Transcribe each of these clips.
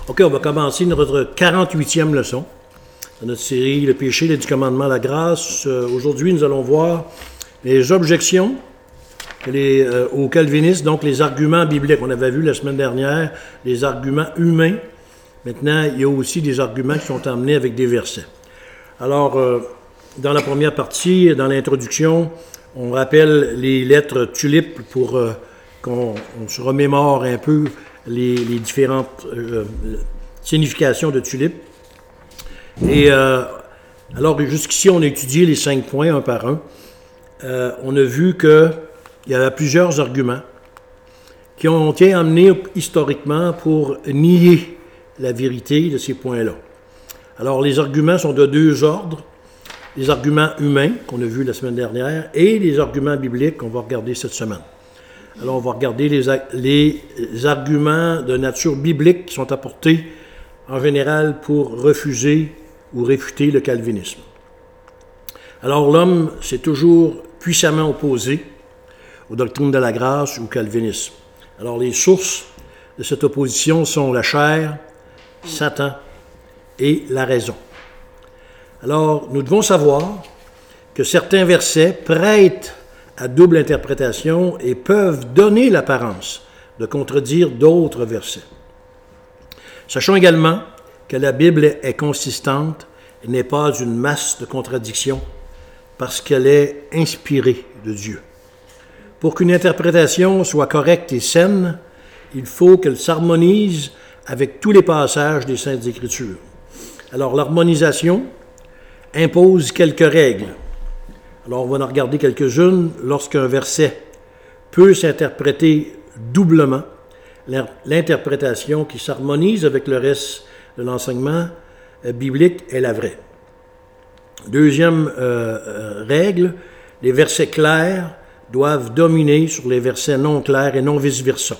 OK, on va commencer notre 48e leçon dans notre série « Le péché, les 10 commandements, la grâce ». Aujourd'hui, nous allons voir les objections aux calvinistes, donc les arguments bibliques. On avait vu la semaine dernière les arguments humains. Maintenant, il y a aussi des arguments qui sont emmenés avec des versets. Alors, dans la première partie, dans l'introduction, on rappelle les lettres tulipes pour qu'on se remémore un peu les différentes significations de tulipe. Et alors, jusqu'ici, on a étudié les 5 points un par un. On a vu qu'il y avait plusieurs arguments qui ont été amenés historiquement pour nier la vérité de ces points-là. Alors, les arguments sont de 2 ordres. Les arguments humains, qu'on a vus la semaine dernière, et les arguments bibliques qu'on va regarder cette semaine. Alors, on va regarder les arguments de nature biblique qui sont apportés en général pour refuser ou réfuter le calvinisme. Alors, l'homme s'est toujours puissamment opposé aux doctrines de la grâce ou au calvinisme. Alors, les sources de cette opposition sont la chair, Satan et la raison. Alors, nous devons savoir que certains versets prêtent à double interprétation et peuvent donner l'apparence de contredire d'autres versets. Sachons également que la Bible est consistante et n'est pas une masse de contradictions parce qu'elle est inspirée de Dieu. Pour qu'une interprétation soit correcte et saine, il faut qu'elle s'harmonise avec tous les passages des Saintes Écritures. Alors, l'harmonisation impose quelques règles. Alors, on va en regarder quelques-unes. Lorsqu'un verset peut s'interpréter doublement, l'interprétation qui s'harmonise avec le reste de l'enseignement biblique est la vraie. Deuxième règle, les versets clairs doivent dominer sur les versets non clairs et non vice-versa.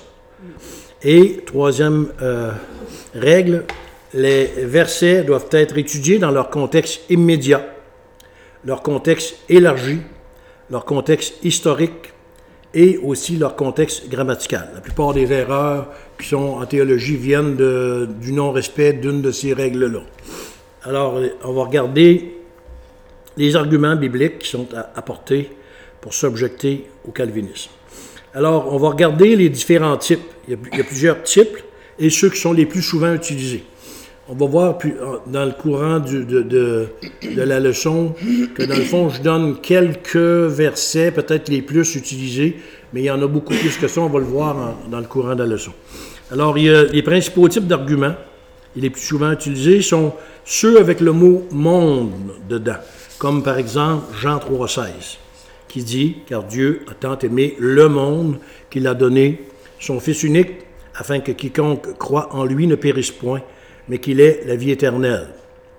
Et troisième règle, les versets doivent être étudiés dans leur contexte immédiat, leur contexte élargi, leur contexte historique et aussi leur contexte grammatical. La plupart des erreurs qui sont en théologie viennent du non-respect d'une de ces règles-là. Alors, on va regarder les arguments bibliques qui sont apportés pour s'objecter au calvinisme. Alors, on va regarder les différents types. Il y a plusieurs types et ceux qui sont les plus souvent utilisés. On va voir dans le courant de la leçon que, dans le fond, je donne quelques versets, peut-être les plus utilisés, mais il y en a beaucoup plus que ça, on va le voir dans le courant de la leçon. Alors, il y a les principaux types d'arguments, et les plus souvent utilisés sont ceux avec le mot « monde » dedans, comme par exemple Jean 3,16, qui dit « Car Dieu a tant aimé le monde qu'il a donné son Fils unique, afin que quiconque croit en lui ne périsse point, mais qu'il ait la vie éternelle. »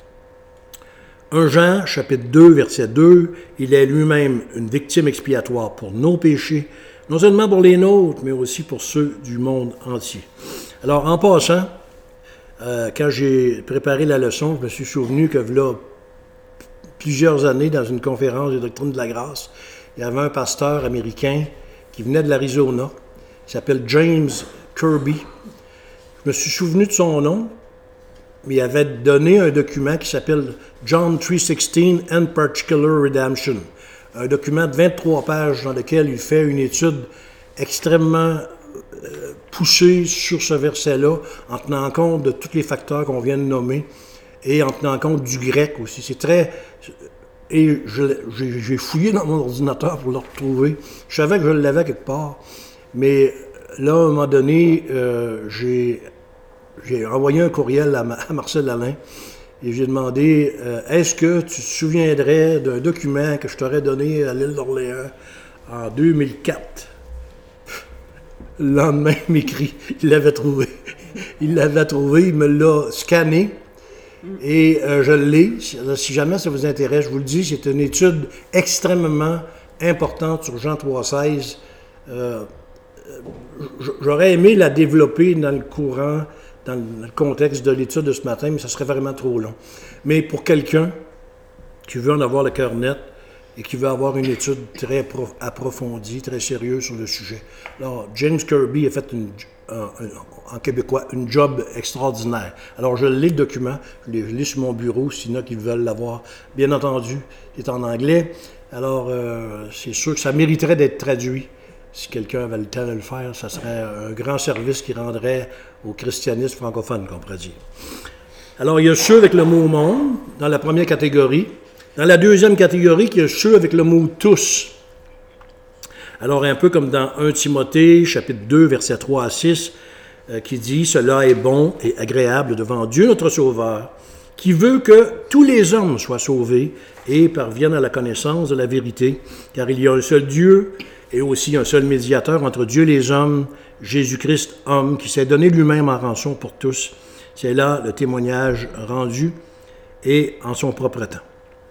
1 Jean, chapitre 2, verset 2, « Il est lui-même une victime expiatoire pour nos péchés, non seulement pour les nôtres, mais aussi pour ceux du monde entier. » Alors, en passant, quand j'ai préparé la leçon, je me suis souvenu que là, plusieurs années, dans une conférence de doctrine de la grâce, il y avait un pasteur américain qui venait de l'Arizona, qui s'appelle James Kirby. Je me suis souvenu de son nom, mais il avait donné un document qui s'appelle John 3:16 and Particular Redemption, un document de 23 pages dans lequel il fait une étude extrêmement poussée sur ce verset-là, en tenant compte de tous les facteurs qu'on vient de nommer et en tenant compte du grec aussi. C'est très... Et j'ai fouillé dans mon ordinateur pour le retrouver. Je savais que je l'avais quelque part, mais là, à un moment donné, j'ai envoyé un courriel à Marcel Alain et j'ai demandé est-ce que tu te souviendrais d'un document que je t'aurais donné à l'île d'Orléans en 2004? Le lendemain, il m'écrit, il l'avait trouvé. Il l'avait trouvé, il me l'a scanné et je l'ai. Si jamais ça vous intéresse, je vous le dis, c'est une étude extrêmement importante sur Jean 3,16. J'aurais aimé la développer dans le courant, dans le contexte de l'étude de ce matin, mais ça serait vraiment trop long. Mais pour quelqu'un qui veut en avoir le cœur net et qui veut avoir une étude très approfondie, très sérieuse sur le sujet. Alors, James Kirby a fait en québécois, une job extraordinaire. Alors, je lis le document, je l'ai sur mon bureau, s'il y en a qui veulent l'avoir. Bien entendu, il est en anglais. Alors, c'est sûr que ça mériterait d'être traduit. Si quelqu'un avait le temps de le faire, ça serait un grand service qui rendrait au christianisme francophone, qu'on pourrait dire. Alors, il y a ceux avec le mot « monde » dans la première catégorie. Dans la deuxième catégorie, il y a ceux avec le mot « tous ». Alors, un peu comme dans 1 Timothée, chapitre 2, versets 3 à 6, qui dit « Cela est bon et agréable devant Dieu notre Sauveur, qui veut que tous les hommes soient sauvés et parviennent à la connaissance de la vérité, car il y a un seul Dieu et aussi un seul médiateur entre Dieu et les hommes, Jésus-Christ, homme, qui s'est donné lui-même en rançon pour tous. C'est là le témoignage rendu et en son propre temps. »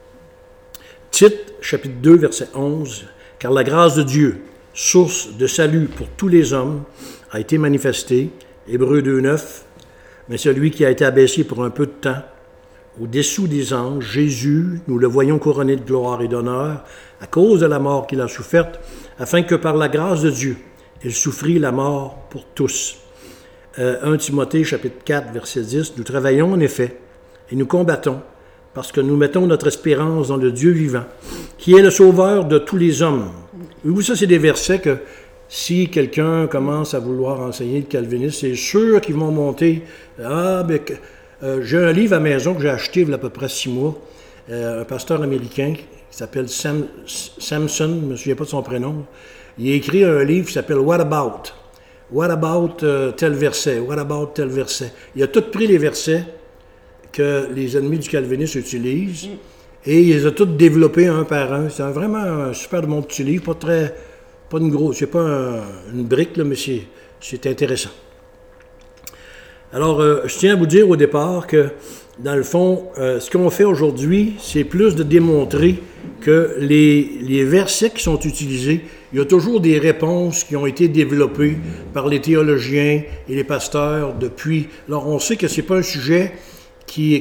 Tite, chapitre 2, verset 11, « Car la grâce de Dieu, source de salut pour tous les hommes, a été manifestée, Hébreux 2, 9, mais celui qui a été abaissé pour un peu de temps, au-dessous des anges, Jésus, nous le voyons couronné de gloire et d'honneur, à cause de la mort qu'il a soufferte, afin que par la grâce de Dieu, il souffrit la mort pour tous. » 1 Timothée, chapitre 4, verset 10, « Nous travaillons en effet, et nous combattons, parce que nous mettons notre espérance dans le Dieu vivant, qui est le sauveur de tous les hommes. » Vous, ça, c'est des versets que si quelqu'un commence à vouloir enseigner le calvinisme, c'est sûr qu'ils vont monter. J'ai un livre à la maison que j'ai acheté il y a à peu près 6 mois, un pasteur américain qui s'appelle Samson, je ne me souviens pas de son prénom. Il a écrit un livre qui s'appelle What About? What about tel verset? What about tel verset? Il a tout pris les versets que les ennemis du calvinisme utilisent et il les a tous développés un par un. C'est vraiment un super bon petit livre, pas une grosse, c'est pas une brique, là, mais c'est intéressant. Alors, je tiens à vous dire au départ que, dans le fond, ce qu'on fait aujourd'hui, c'est plus de démontrer que les versets qui sont utilisés, il y a toujours des réponses qui ont été développées par les théologiens et les pasteurs depuis. Alors, on sait que ce n'est pas un sujet qui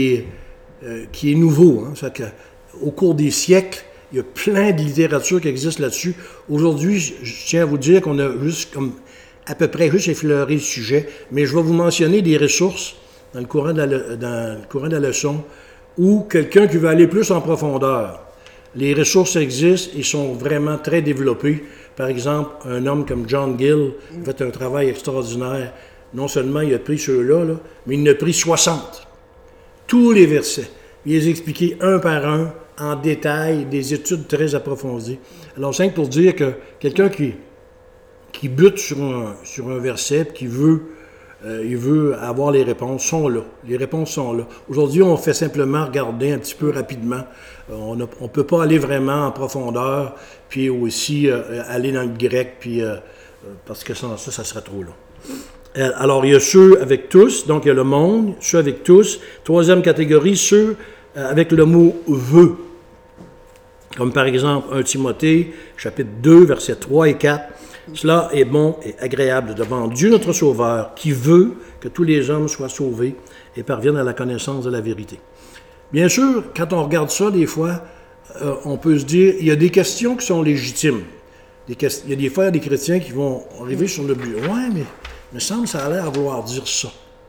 est nouveau. Hein. Au cours des siècles, il y a plein de littérature qui existe là-dessus. Aujourd'hui, je tiens à vous dire qu'on a à peu près juste effleuré le sujet, mais je vais vous mentionner des ressources dans le courant de la leçon ou quelqu'un qui veut aller plus en profondeur. Les ressources existent et sont vraiment très développées. Par exemple, un homme comme John Gill a fait un travail extraordinaire. Non seulement il a pris ceux-là, mais il en a pris 60. Tous les versets. Il les a expliqués un par un, en détail, des études très approfondies. Alors, c'est pour dire que quelqu'un qui bute sur un verset, qui il veut avoir les réponses, sont là. Les réponses sont là. Aujourd'hui, on fait simplement regarder un petit peu rapidement. On ne peut pas aller vraiment en profondeur, puis aussi aller dans le grec, puis parce que sans ça serait trop long. Alors, il y a ceux avec tous, donc il y a le monde, ceux avec tous. Troisième catégorie, ceux avec le mot « veut ». Comme par exemple 1 Timothée, chapitre 2, versets 3 et 4. « Cela est bon et agréable devant Dieu notre Sauveur, qui veut que tous les hommes soient sauvés et parviennent à la connaissance de la vérité. » Bien sûr, quand on regarde ça, des fois, on peut se dire, il y a des questions qui sont légitimes. Il y a des fois des chrétiens qui vont arriver sur le but. « Ouais, mais il me semble que ça a l'air à vouloir dire ça. »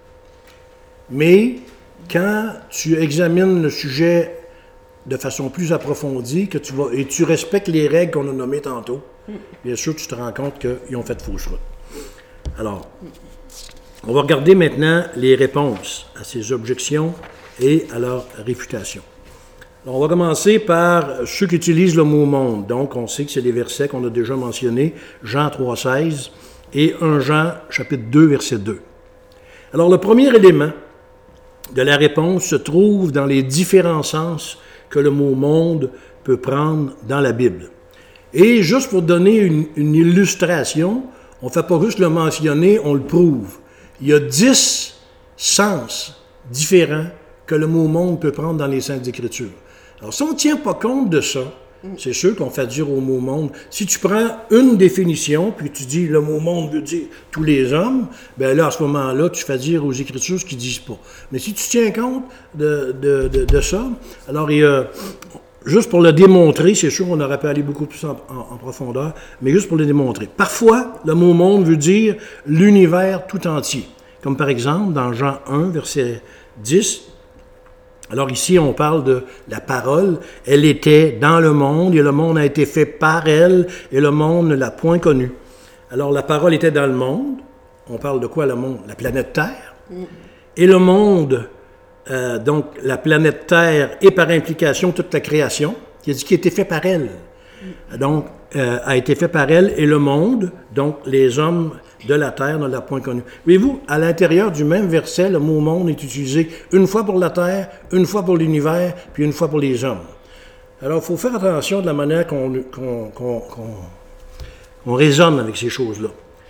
Mais quand tu examines le sujet de façon plus approfondie, et tu respectes les règles qu'on a nommées tantôt, bien sûr, tu te rends compte qu'ils ont fait fausse route. Alors, on va regarder maintenant les réponses à ces objections et à leur réfutation. Alors, on va commencer par ceux qui utilisent le mot « monde ». Donc, on sait que c'est des versets qu'on a déjà mentionnés, Jean 3,16 et 1 Jean, chapitre 2, verset 2. Alors, le premier élément de la réponse se trouve dans les différents sens que le mot « monde » peut prendre dans la Bible. Et juste pour donner une illustration, on ne fait pas juste le mentionner, on le prouve. Il y a 10 sens différents que le mot « monde » peut prendre dans les Saintes Écritures. Alors, si on ne tient pas compte de ça, c'est sûr qu'on fait dire au mot « monde ». Si tu prends une définition, puis tu dis le mot « monde » veut dire « tous les hommes », bien là, à ce moment-là, tu fais dire aux Écritures ce qu'ils ne disent pas. Mais si tu tiens compte de ça, alors juste pour le démontrer, c'est sûr qu'on aurait pu aller beaucoup plus en profondeur, mais juste pour le démontrer. Parfois, le mot « monde » veut dire l'univers tout entier. Comme par exemple, dans Jean 1, verset 10, alors ici, on parle de la parole. Elle était dans le monde, et le monde a été fait par elle, et le monde ne l'a point connue. Alors, la parole était dans le monde. On parle de quoi, le monde? La planète Terre. Et le monde, donc la planète Terre, et par implication toute la création, qui a dit qu'il était fait par elle. Donc, a été fait par elle, et le monde, donc les hommes de la terre ne l'a point connu. Voyez-vous, à l'intérieur du même verset, le mot « monde » est utilisé une fois pour la terre, une fois pour l'univers, puis une fois pour les hommes. Alors, il faut faire attention de la manière qu'on raisonne avec ces choses-là.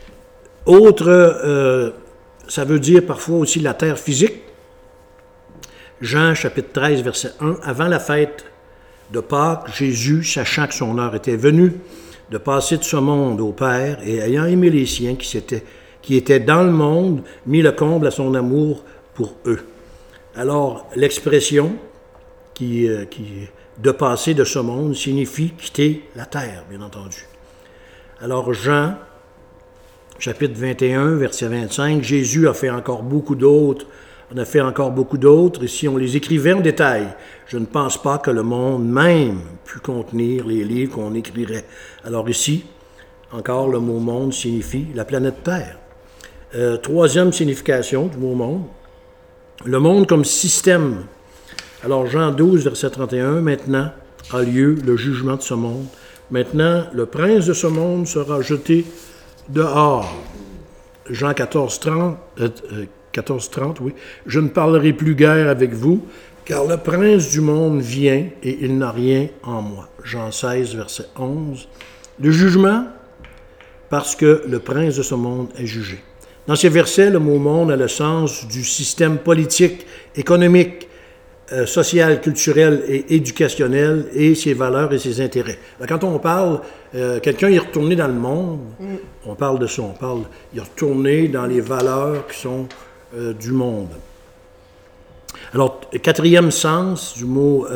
Autre, ça veut dire parfois aussi la terre physique. Jean, chapitre 13, verset 1, « Avant la fête de Pâques, Jésus, sachant que son heure était venue, de passer de ce monde au Père, et ayant aimé les siens qui étaient dans le monde, mit le comble à son amour pour eux. » Alors, l'expression de passer de ce monde signifie quitter la terre, bien entendu. Alors, Jean, chapitre 21, verset 25, Jésus a fait encore beaucoup d'autres. On a fait encore beaucoup d'autres, et si on les écrivait en détail, je ne pense pas que le monde même pût contenir les livres qu'on écrirait. Alors ici, encore le mot « monde » signifie la planète Terre. Troisième signification du mot « monde », le monde comme système. Alors Jean 12, verset 31, « Maintenant a lieu le jugement de ce monde. Maintenant, le prince de ce monde sera jeté dehors. » Jean 14, 30, oui. « Je ne parlerai plus guère avec vous, car le prince du monde vient et il n'a rien en moi. » Jean 16, verset 11. Le jugement, parce que le prince de ce monde est jugé. Dans ces versets, le mot « monde » a le sens du système politique, économique, social, culturel et éducationnel et ses valeurs et ses intérêts. Quand on parle, quelqu'un est retourné dans le monde, on parle de ça, il est retourné dans les valeurs qui sont du monde. Alors, quatrième sens du mot,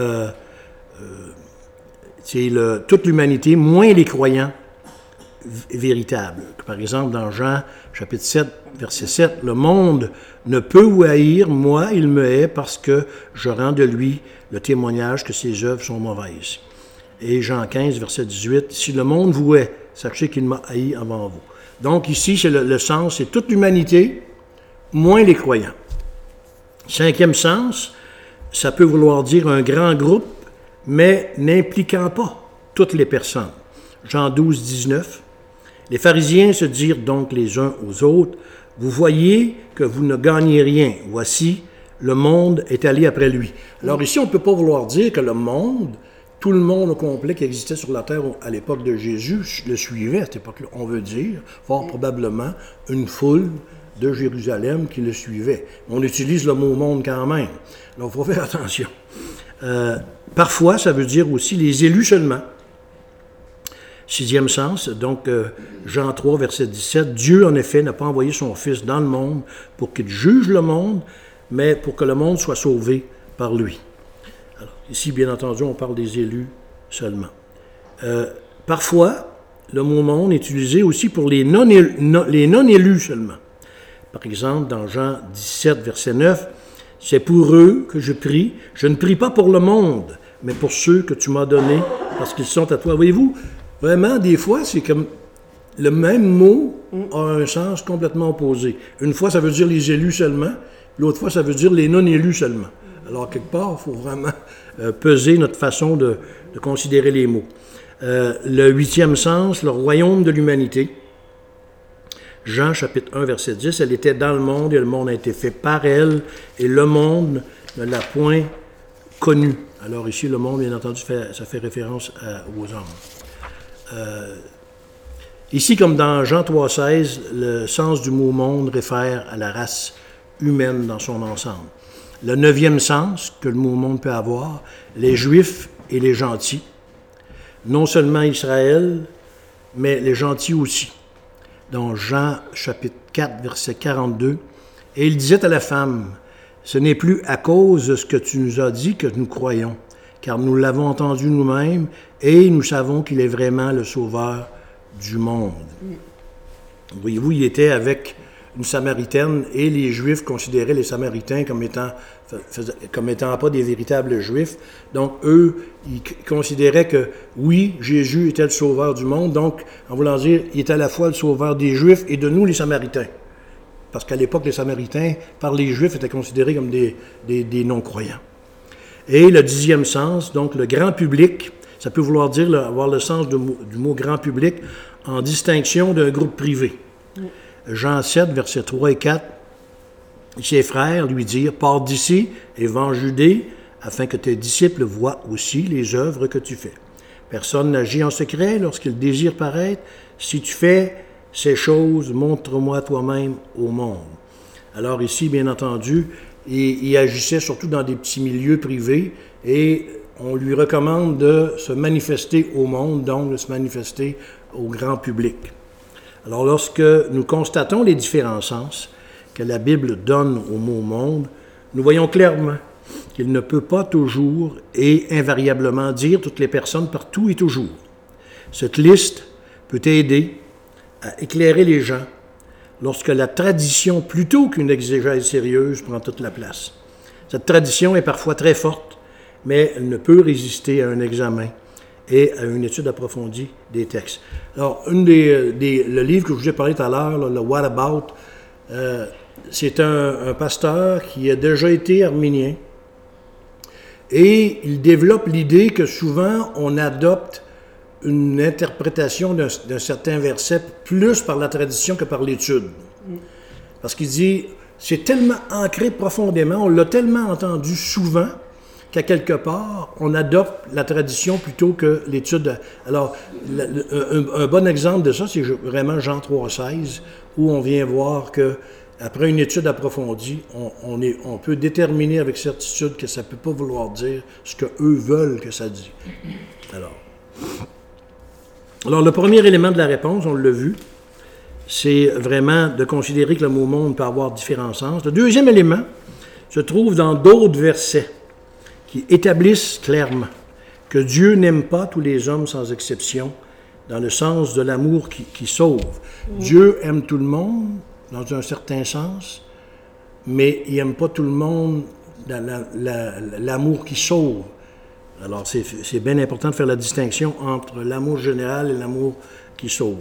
c'est toute l'humanité, moins les croyants véritables. Par exemple, dans Jean, chapitre 7, verset 7, « Le monde ne peut vous haïr, moi, il me hait, parce que je rends de lui le témoignage que ses œuvres sont mauvaises. » Et Jean 15, verset 18, « Si le monde vous hait, sachez qu'il m'a haï avant vous. » Donc ici, c'est le sens, c'est toute l'humanité, moins les croyants. Cinquième sens, ça peut vouloir dire un grand groupe, mais n'impliquant pas toutes les personnes. Jean 12, 19. Les pharisiens se dirent donc les uns aux autres, « Vous voyez que vous ne gagnez rien. Voici, le monde est allé après lui. » Alors ici, on ne peut pas vouloir dire que le monde, tout le monde au complet qui existait sur la terre à l'époque de Jésus, le suivait à cette époque-là. On veut dire, fort probablement, une foule de Jérusalem qui le suivait. On utilise le mot « monde » quand même. Alors, il faut faire attention. Parfois, ça veut dire aussi les élus seulement. Sixième sens, donc Jean 3, verset 17, « Dieu, en effet, n'a pas envoyé son Fils dans le monde pour qu'il juge le monde, mais pour que le monde soit sauvé par lui. » Alors, ici, bien entendu, on parle des élus seulement. Parfois, le mot « monde » est utilisé aussi pour les non-élus seulement. Par exemple, dans Jean 17, verset 9, « C'est pour eux que je prie. Je ne prie pas pour le monde, mais pour ceux que tu m'as donnés, parce qu'ils sont à toi. » Voyez-vous, vraiment, des fois, c'est comme le même mot a un sens complètement opposé. Une fois, ça veut dire les élus seulement, l'autre fois, ça veut dire les non-élus seulement. Alors, quelque part, il faut vraiment peser notre façon de considérer les mots. Le huitième sens, le royaume de l'humanité. Jean, chapitre 1, verset 10, « Elle était dans le monde, et le monde a été fait par elle, et le monde ne l'a point connue. » Alors ici, le monde, bien entendu, ça fait référence aux hommes. Ici, comme dans Jean 3,16, le sens du mot « monde » réfère à la race humaine dans son ensemble. Le neuvième sens que le mot « monde » peut avoir, les Juifs et les gentils. Non seulement Israël, mais les gentils aussi. Dans Jean chapitre 4, verset 42, « Et il disait à la femme, « Ce n'est plus à cause de ce que tu nous as dit que nous croyons, car nous l'avons entendu nous-mêmes et nous savons qu'il est vraiment le Sauveur du monde. Voyez-vous, il était avec une Samaritaine et les Juifs considéraient les Samaritains comme étant pas des véritables Juifs. Donc, eux, ils considéraient que, oui, Jésus était le Sauveur du monde. Donc, en voulant dire, il est à la fois le Sauveur des Juifs et de nous, les Samaritains. Parce qu'à l'époque, les Samaritains, par les Juifs, étaient considérés comme des non-croyants. Et le 10e sens, donc le grand public, ça peut vouloir dire avoir le sens du mot grand public en distinction d'un groupe privé. Jean 7, versets 3 et 4, ses frères lui dirent, « Pars d'ici et va en Judée, afin que tes disciples voient aussi les œuvres que tu fais. Personne n'agit en secret lorsqu'il désire paraître. Si tu fais ces choses, montre-moi toi-même au monde. » Alors ici, bien entendu, il agissait surtout dans des petits milieux privés et on lui recommande de se manifester au monde, donc de se manifester au grand public. Alors, lorsque nous constatons les différents sens que la Bible donne au mot « monde », nous voyons clairement qu'il ne peut pas toujours et invariablement dire toutes les personnes partout et toujours. Cette liste peut aider à éclairer les gens lorsque la tradition, plutôt qu'une exégèse sérieuse, prend toute la place. Cette tradition est parfois très forte, mais elle ne peut résister à un examen et à une étude approfondie des textes. Alors, le livre que je vous ai parlé tout à l'heure, le What About, c'est un pasteur qui a déjà été arménien et il développe l'idée que souvent on adopte une interprétation d'un certain verset plus par la tradition que par l'étude. Parce qu'il dit, c'est tellement ancré profondément, on l'a tellement entendu souvent, qu'à quelque part, on adopte la tradition plutôt que l'étude. Alors, un bon exemple de ça, c'est vraiment Jean 3,16, où on vient voir que après une étude approfondie, on peut déterminer avec certitude que ça ne peut pas vouloir dire ce qu'eux veulent que ça dit. Alors, le premier élément de la réponse, on l'a vu, c'est vraiment de considérer que le mot « monde » peut avoir différents sens. Le deuxième élément se trouve dans d'autres versets qui établissent clairement que Dieu n'aime pas tous les hommes sans exception, dans le sens de l'amour qui sauve. Dieu aime tout le monde, dans un certain sens, mais il n'aime pas tout le monde dans l'amour qui sauve. Alors, c'est bien important de faire la distinction entre l'amour général et l'amour qui sauve.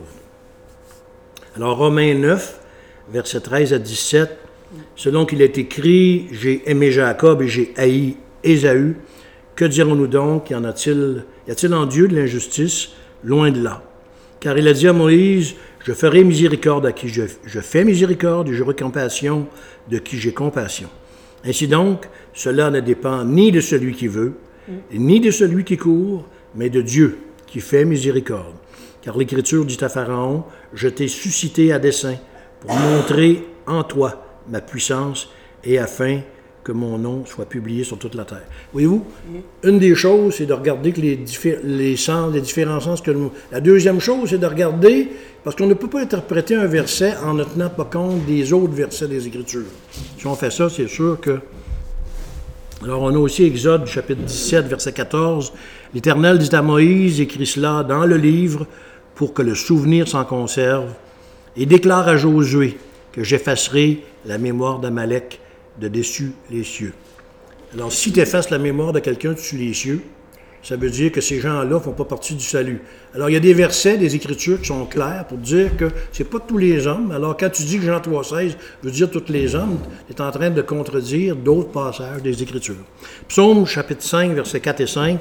Alors, Romains 9, versets 13 à 17, « Selon qu'il est écrit, j'ai aimé Jacob et j'ai haï Ésaü, que dirons-nous donc? Y a-t-il en Dieu de l'injustice? Loin de là. Car il a dit à Moïse, je ferai miséricorde à qui je fais miséricorde, et j'aurai compassion de qui j'ai compassion. Ainsi donc, cela ne dépend ni de celui qui veut, ni de celui qui court, mais de Dieu qui fait miséricorde. Car l'Écriture dit à Pharaon, je t'ai suscité à dessein pour montrer en toi ma puissance et afin que mon nom soit publié sur toute la terre. Voyez-vous, une des choses, c'est de regarder que les différents sens que nous... La deuxième chose, c'est de regarder, parce qu'on ne peut pas interpréter un verset en ne tenant pas compte des autres versets des Écritures. Si on fait ça, c'est sûr que... Alors, on a aussi Exode, chapitre 17, verset 14. « L'Éternel dit à Moïse, écris cela dans le livre pour que le souvenir s'en conserve, et déclare à Josué que j'effacerai la mémoire d'Amalek de dessus les cieux. » Alors, si tu effaces la mémoire de quelqu'un dessus les cieux, ça veut dire que ces gens-là ne font pas partie du salut. Alors, il y a des versets des Écritures qui sont clairs pour dire que c'est pas tous les hommes. Alors, quand tu dis que Jean 3,16 veut dire tous les hommes, tu es en train de contredire d'autres passages des Écritures. Psaume, chapitre 5, versets 4 et 5.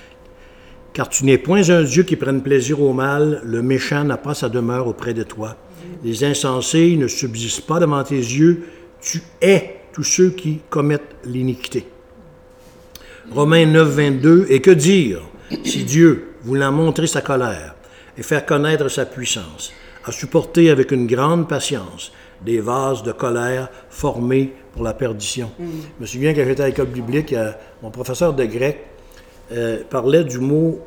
« Car tu n'es point un Dieu qui prenne plaisir au mal, le méchant n'a pas sa demeure auprès de toi. Les insensés ne subsistent pas devant tes yeux, tu hais tous ceux qui commettent l'iniquité. » Romains 9, 22, « Et que dire, si Dieu, voulant montrer sa colère et faire connaître sa puissance, a supporté avec une grande patience des vases de colère formés pour la perdition. » Je me souviens quand j'étais à l'école biblique, mon professeur de grec parlait du mot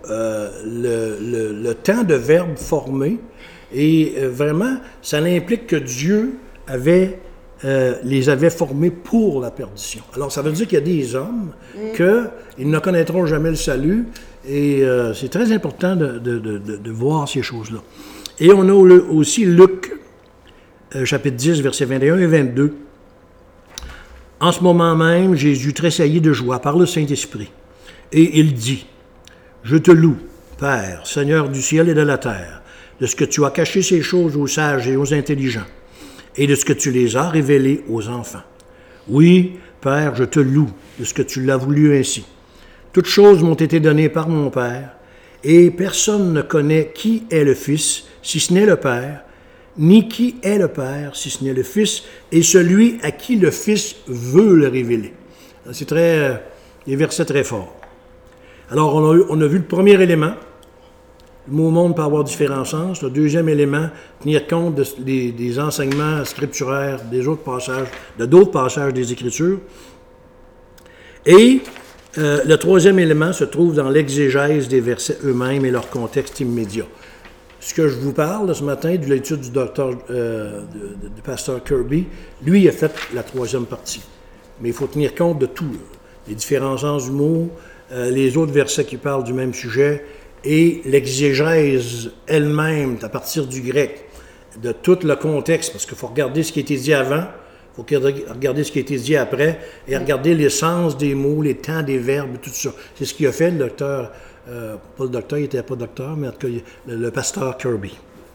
le temps de verbe formé, et vraiment, ça implique que Dieu avait les avait formés pour la perdition. Alors, ça veut dire qu'il y a des hommes qu'ils ne connaîtront jamais le salut, et c'est très important de voir ces choses-là. Et on a aussi Luc, chapitre 10, versets 21 et 22. En ce moment même, Jésus tressaillit de joie par le Saint-Esprit, et il dit, « Je te loue, Père, Seigneur du ciel et de la terre, de ce que tu as caché ces choses aux sages et aux intelligents, et de ce que tu les as révélées aux enfants. Oui, Père, je te loue de ce que tu l'as voulu ainsi. Toutes choses m'ont été données par mon Père, et personne ne connaît qui est le Fils, si ce n'est le Père, ni qui est le Père, si ce n'est le Fils, et celui à qui le Fils veut le révéler. » C'est des versets très forts. Alors, on a vu le premier élément. Le mot « monde » peut avoir différents sens. Le deuxième élément, tenir compte des enseignements scripturaires de d'autres passages des Écritures. Et le troisième élément se trouve dans l'exégèse des versets eux-mêmes et leur contexte immédiat. Ce que je vous parle ce matin de l'étude du pasteur Kirby, lui a fait la troisième partie. Mais il faut tenir compte de tout, les différents sens du mot, les autres versets qui parlent du même sujet, et l'exégèse elle-même, à partir du grec, de tout le contexte, parce qu'il faut regarder ce qui a été dit avant, il faut regarder ce qui a été dit après, et regarder les sens des mots, les temps des verbes, tout ça. C'est ce qu'il a fait le docteur, pas le docteur, il n'était pas docteur, mais en tout cas, le pasteur Kirby.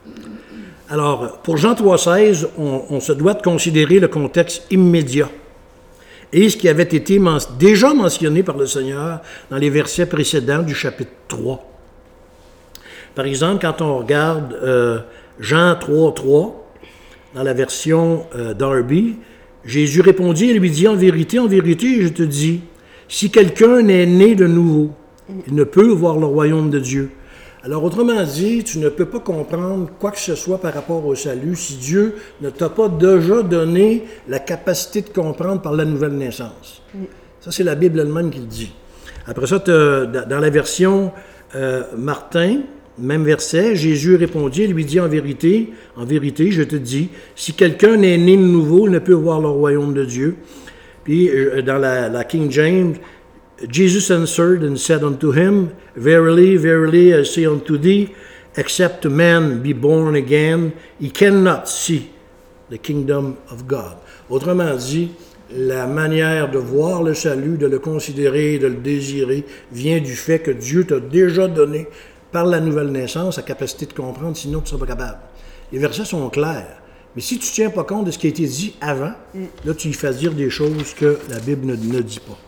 Alors, pour Jean 3,16, on se doit de considérer le contexte immédiat et ce qui avait été déjà mentionné par le Seigneur dans les versets précédents du chapitre 3. Par exemple, quand on regarde Jean 3,3, dans la version Darby, Jésus répondit et lui dit, en vérité, je te dis, si quelqu'un est né de nouveau, il ne peut voir le royaume de Dieu. » Alors, autrement dit, tu ne peux pas comprendre quoi que ce soit par rapport au salut si Dieu ne t'a pas déjà donné la capacité de comprendre par la nouvelle naissance. Ça, c'est la Bible elle-même qui le dit. Après ça, dans la version Martin, même verset, Jésus répondit et lui dit, en vérité, je te dis, si quelqu'un est né de nouveau, il ne peut voir le royaume de Dieu. Puis, dans la King James, Jesus answered and said unto him, Verily, verily, I say unto thee, except a man be born again, he cannot see the kingdom of God. Autrement dit, la manière de voir le salut, de le considérer, de le désirer, vient du fait que Dieu t'a déjà donné, par la nouvelle naissance, la capacité de comprendre, sinon tu ne seras pas capable. Les versets sont clairs. Mais si tu ne tiens pas compte de ce qui a été dit avant, là, tu y fais dire des choses que la Bible ne dit pas.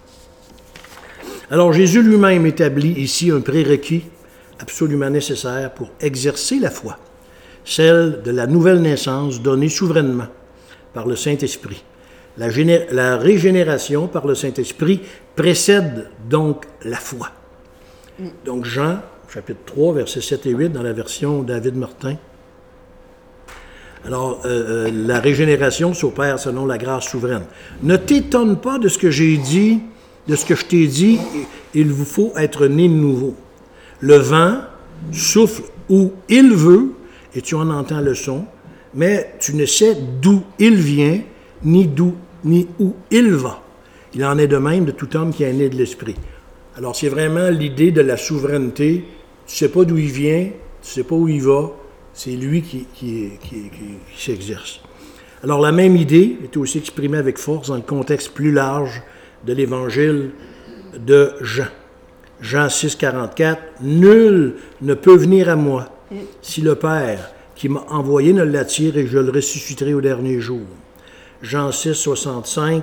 Alors, Jésus lui-même établit ici un prérequis absolument nécessaire pour exercer la foi, celle de la nouvelle naissance donnée souverainement par le Saint-Esprit. La régénération par le Saint-Esprit précède donc la foi. Donc, Jean, chapitre 3, versets 7 et 8, dans la version David Martin. Alors, la régénération s'opère selon la grâce souveraine. Ne t'étonne pas de ce que j'ai dit, de ce que je t'ai dit, il vous faut être né de nouveau. Le vent souffle où il veut, et tu en entends le son, mais tu ne sais d'où il vient, ni où il va. Il en est de même de tout homme qui est né de l'Esprit. Alors, c'est vraiment l'idée de la souveraineté. Tu ne sais pas d'où il vient, tu ne sais pas où il va, c'est lui qui s'exerce. Alors, la même idée est aussi exprimée avec force dans le contexte plus large de l'Évangile de Jean. Jean 6, 44, « Nul ne peut venir à moi si le Père qui m'a envoyé ne l'attire et je le ressusciterai au dernier jour. » Jean 6, 65,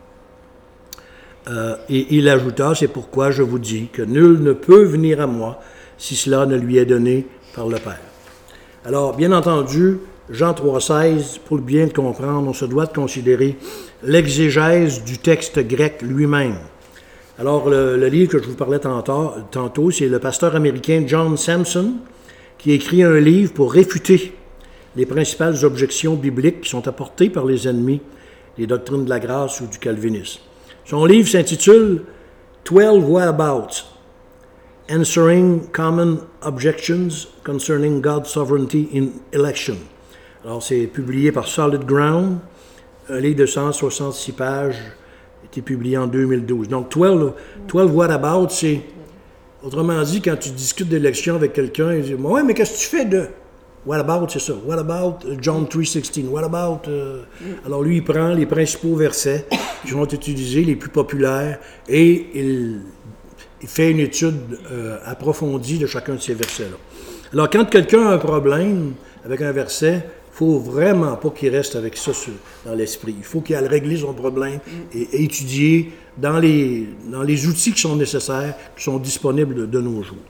et il ajouta, « C'est pourquoi je vous dis que nul ne peut venir à moi si cela ne lui est donné par le Père. » Alors, bien entendu, Jean 3,16, pour le bien le comprendre, on se doit de considérer l'exégèse du texte grec lui-même. Alors, le livre que je vous parlais tantôt, c'est le pasteur américain John Samson qui écrit un livre pour réfuter les principales objections bibliques qui sont apportées par les ennemis des doctrines de la grâce ou du calvinisme. Son livre s'intitule « 12 Whereabouts, Answering Common Objections Concerning God's Sovereignty in Election ». Alors, c'est publié par Solid Ground un livre de 166 pages, a été publié en 2012. Donc, 12 What About, c'est, autrement dit, quand tu discutes d'élection avec quelqu'un, il dit, ouais, mais qu'est-ce que tu fais de... What about, c'est ça. What about John 3:16? What about... Alors, lui, il prend les principaux versets qui vont être utilisés, les plus populaires, et il fait une étude approfondie de chacun de ces versets-là. Alors, quand quelqu'un a un problème avec un verset, il ne faut vraiment pas qu'il reste avec ça dans l'esprit. Il faut qu'il aille régler son problème et étudier dans les outils qui sont nécessaires, qui sont disponibles de nos jours.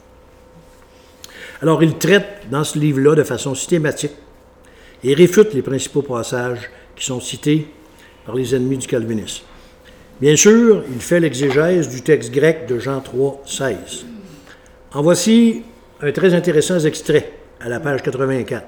Alors, il traite dans ce livre-là de façon systématique et réfute les principaux passages qui sont cités par les ennemis du calvinisme. Bien sûr, il fait l'exégèse du texte grec de Jean 3:16. En voici un très intéressant extrait à la page 84.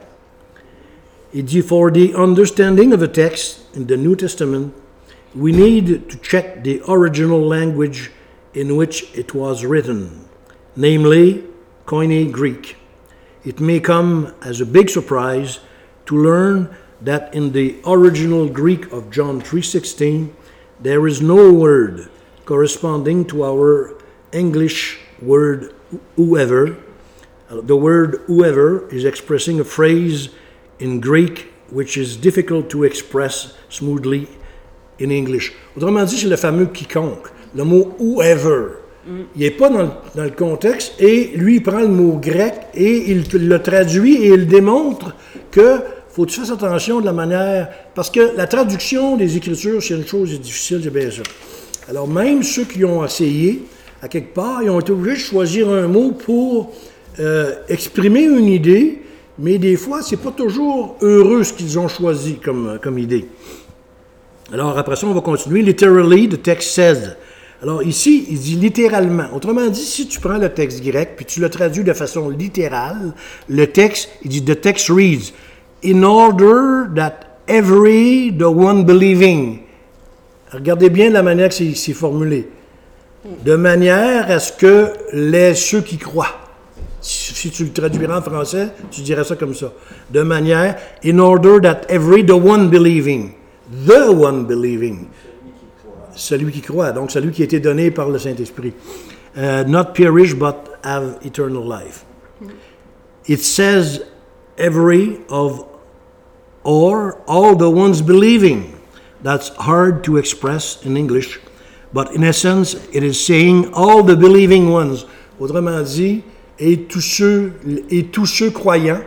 Il dit, For the understanding of a text in the New Testament, we need to check the original language in which it was written, namely Koine Greek. It may come as a big surprise to learn that in the original Greek of John 3:16, there is no word corresponding to our English word whoever. The word whoever is expressing a phrase in Greek which is difficult to express smoothly in English. Autrement dit, c'est le fameux quiconque. Le mot whoever. Il n'est pas dans le contexte, et lui, il prend le mot grec et il le traduit et il démontre que faut que tu fasses attention de la manière... Parce que la traduction des Écritures, c'est une chose difficile, c'est bien ça. Alors, même ceux qui ont essayé, à quelque part, ils ont été obligés de choisir un mot pour exprimer une idée, mais des fois, c'est pas toujours heureux ce qu'ils ont choisi comme idée. Alors, après ça, on va continuer. Literally, the text says... Alors ici, il dit littéralement. Autrement dit, si tu prends le texte grec puis tu le traduis de façon littérale, le texte, il dit, the text reads, in order that the one believing. Regardez bien la manière que c'est formulé. De manière à ce que ceux qui croient. Si tu le traduirais en français, tu dirais ça comme ça. De manière, in order that the one believing. The one believing. Celui qui croit, donc celui qui a été donné par le Saint-Esprit. Not perish, but have eternal life. It says every of or all the ones believing. That's hard to express in English, but in essence, it is saying all the believing ones. Autrement dit, et tous ceux croyants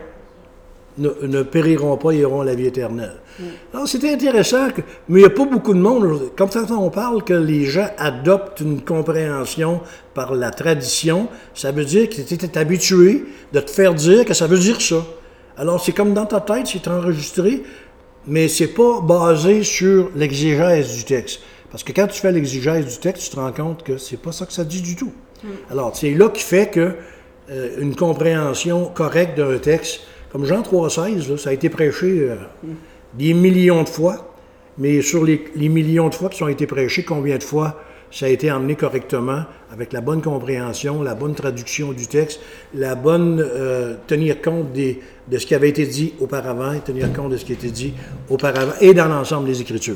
ne périront pas et auront la vie éternelle. Alors, c'était intéressant, mais il n'y a pas beaucoup de monde, comme ça on parle que les gens adoptent une compréhension par la tradition, ça veut dire que tu es habitué de te faire dire que ça veut dire ça. Alors, c'est comme dans ta tête, c'est enregistré, mais c'est pas basé sur l'exégèse du texte. Parce que quand tu fais l'exégèse du texte, tu te rends compte que c'est pas ça que ça dit du tout. Alors, c'est là qui fait que une compréhension correcte d'un texte, comme Jean 3:16, ça a été prêché des millions de fois, mais sur les millions de fois qui ont été prêchés, combien de fois ça a été emmené correctement, avec la bonne compréhension, la bonne traduction du texte, la bonne tenir compte de ce qui avait été dit auparavant, et tenir compte de ce qui a été dit auparavant, et dans l'ensemble des Écritures.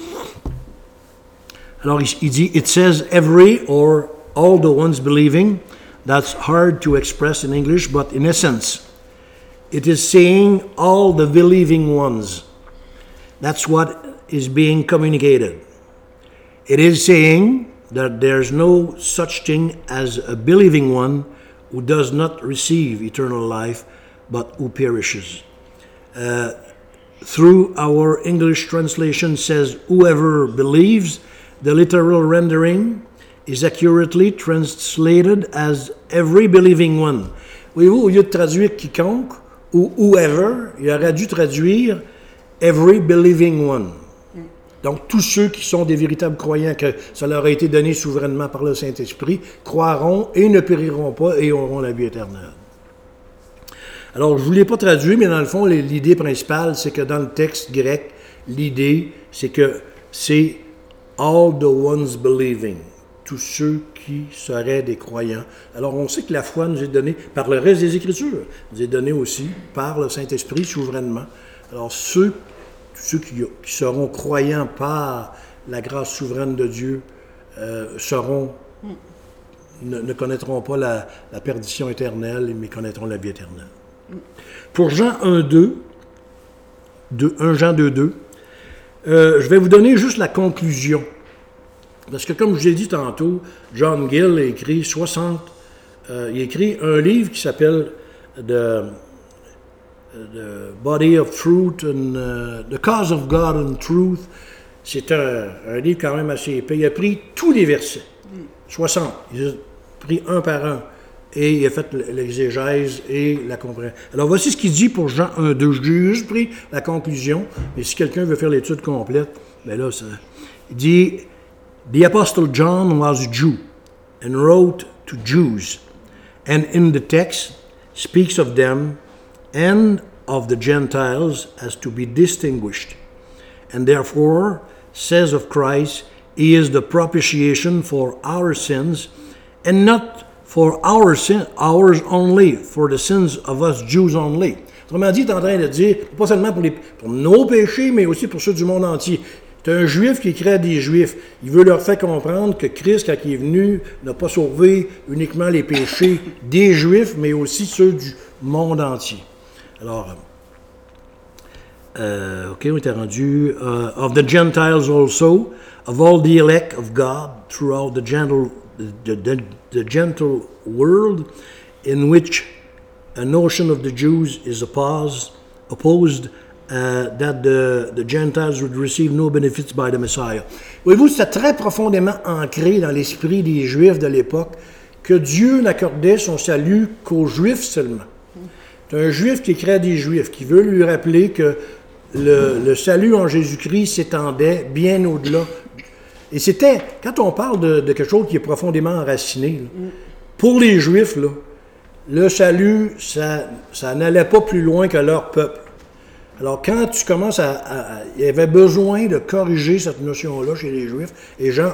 Alors, il dit, it says every or all the ones believing. That's hard to express in English, but in essence, it is saying all the believing ones. That's what is being communicated. It is saying that there's no such thing as a believing one who does not receive eternal life, but who perishes. Through our English translation says, whoever believes, the literal rendering is accurately translated as every believing one. Voyez-vous, au lieu de traduire quiconque ou whoever, il aurait dû traduire every believing one. Donc, tous ceux qui sont des véritables croyants, que ça leur a été donné souverainement par le Saint-Esprit, croiront et ne périront pas et auront la vie éternelle. Alors, je ne vous l'ai pas traduit, mais dans le fond, l'idée principale, c'est que dans le texte grec, l'idée, c'est que c'est all the ones believing. Tous ceux qui seraient des croyants. Alors, on sait que la foi nous est donnée par le reste des Écritures, nous est donnée aussi par le Saint-Esprit souverainement. Alors, ceux ceux qui seront croyants par la grâce souveraine de Dieu ne connaîtront pas la perdition éternelle, mais connaîtront la vie éternelle. Pour Jean 1 Jean 2, je vais vous donner juste la conclusion. Parce que comme je vous ai dit tantôt, John Gill a écrit il a écrit un livre qui s'appelle The Body of Truth and The Cause of God and Truth. C'est un livre quand même assez épais. Il a pris tous les versets, 60. Il a pris un par un. Et il a fait l'exégèse et la compréhension. Alors, voici ce qu'il dit pour Jean 1:2. J'ai juste pris la conclusion, mais si quelqu'un veut faire l'étude complète, bien là, il dit « The Apostle John was a Jew and wrote to Jews, and in the text speaks of them and of the Gentiles as to be distinguished, and therefore says of Christ, He is the propitiation for our sins, and not for ours only, for the sins of us Jews only. » Autrement dit, il est en train de dire, pas seulement pour nos péchés, mais aussi pour ceux du monde entier. C'est un juif qui écrit à des juifs. Il veut leur faire comprendre que Christ, quand il est venu, n'a pas sauvé uniquement les péchés des juifs, mais aussi ceux du monde entier. Alors, OK, on était rendu. Of the Gentiles also, of all the elect of God throughout the gentle world, in which a notion of the Jews is opposed, that the Gentiles would receive no benefits by the Messiah. Voyez-vous, c'était très profondément ancré dans l'esprit des Juifs de l'époque que Dieu n'accordait son salut qu'aux Juifs seulement. C'est un Juif qui écrit à des Juifs, qui veut lui rappeler que le salut en Jésus-Christ s'étendait bien au-delà. Et c'était, quand on parle de quelque chose qui est profondément enraciné, là, pour les Juifs, là, le salut, ça n'allait pas plus loin que leur peuple. Alors, quand tu commences il y avait besoin de corriger cette notion-là chez les Juifs, et Jean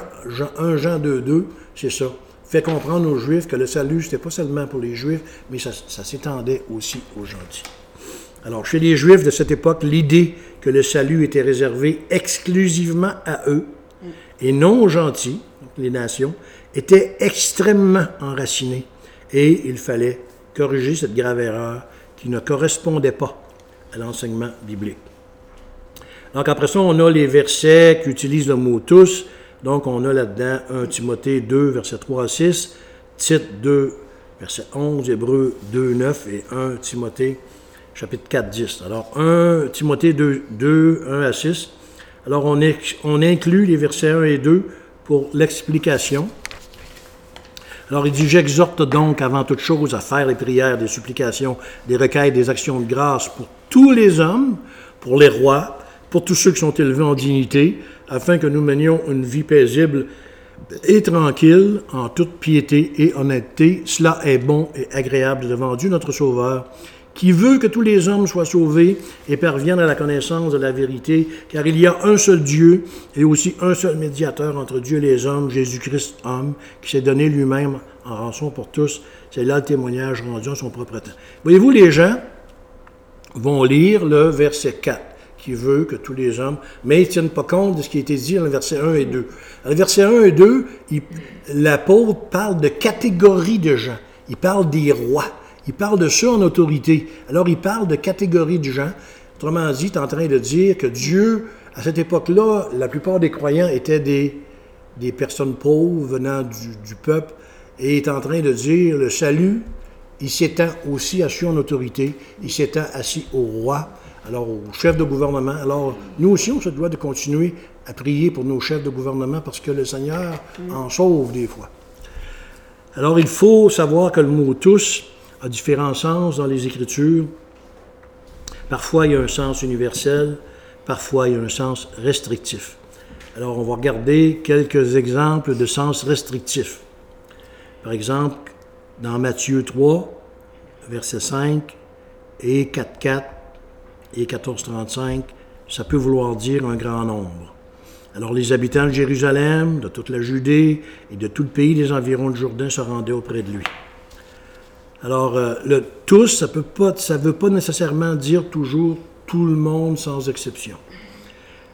2, c'est ça. Fait comprendre aux Juifs que le salut, c'était pas seulement pour les Juifs, mais ça s'étendait aussi aux gentils. Alors, chez les Juifs de cette époque, l'idée que le salut était réservé exclusivement à eux, et non aux gentils, donc les nations, était extrêmement enracinée. Et il fallait corriger cette grave erreur qui ne correspondait pas à l'enseignement biblique. Donc après ça, on a les versets qui utilisent le mot « tous ». Donc on a là-dedans 1 Timothée 2, versets 3 à 6, Tite 2, verset 11, Hébreux 2, 9 et 1 Timothée, chapitre 4, 10. Alors 1 Timothée 2, 1 à 6. Alors on inclut les versets 1 et 2 pour l'explication. Alors il dit « J'exhorte donc avant toute chose à faire les prières, des supplications, des requêtes, des actions de grâce pour tous les hommes, pour les rois, pour tous ceux qui sont élevés en dignité, afin que nous menions une vie paisible et tranquille, en toute piété et honnêteté. Cela est bon et agréable devant Dieu notre Sauveur, qui veut que tous les hommes soient sauvés et parviennent à la connaissance de la vérité, car il y a un seul Dieu et aussi un seul médiateur entre Dieu et les hommes, Jésus-Christ, homme, qui s'est donné lui-même en rançon pour tous. C'est là le témoignage rendu en son propre temps. Voyez-vous, les gens vont lire le verset 4, qui veut que tous les hommes, mais ils ne tiennent pas compte de ce qui a été dit dans le verset 1 et 2. Dans le verset 1 et 2, l'apôtre parle de catégories de gens. Il parle des rois. Il parle de ceux en autorité. Alors, il parle de catégories de gens. Autrement dit, il est en train de dire que Dieu, à cette époque-là, la plupart des croyants étaient des personnes pauvres venant du peuple, et il est en train de dire le salut, il s'étend aussi à ceux en autorité, il s'étend aussi aux rois, alors aux chefs de gouvernement. Alors, nous aussi, on se doit de continuer à prier pour nos chefs de gouvernement parce que le Seigneur en sauve des fois. Alors, il faut savoir que le mot « tous » a différents sens dans les Écritures. Parfois, il y a un sens universel, parfois, il y a un sens restrictif. Alors, on va regarder quelques exemples de sens restrictifs. Par exemple, dans Matthieu 3, verset 5, et 4.4 et 14.35, ça peut vouloir dire un grand nombre. Alors, les habitants de Jérusalem, de toute la Judée et de tout le pays des environs de Jourdain se rendaient auprès de lui. Alors, le « tous », ça veut pas nécessairement dire toujours tout le monde sans exception.